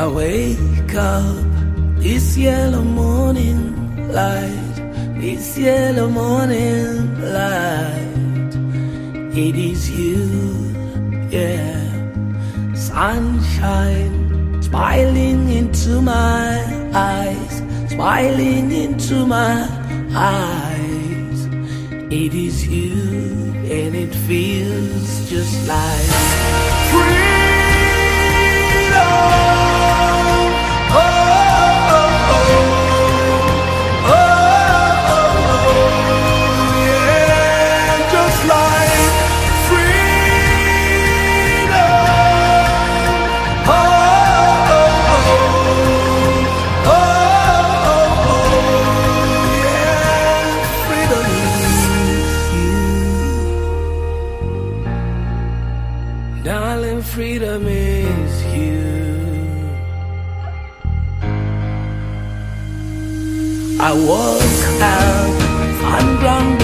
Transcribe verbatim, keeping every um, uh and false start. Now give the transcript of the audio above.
I wake up this yellow morning light, this yellow morning light. It is you, yeah. Sunshine smiling into my eyes, smiling into my eyes. It is you, and it feels just like freedom. Oh, oh, oh, oh, oh, yeah, just like freedom. Oh, oh, oh, oh, oh, yeah, freedom is you, darling. Freedom is you. I woke up, found ground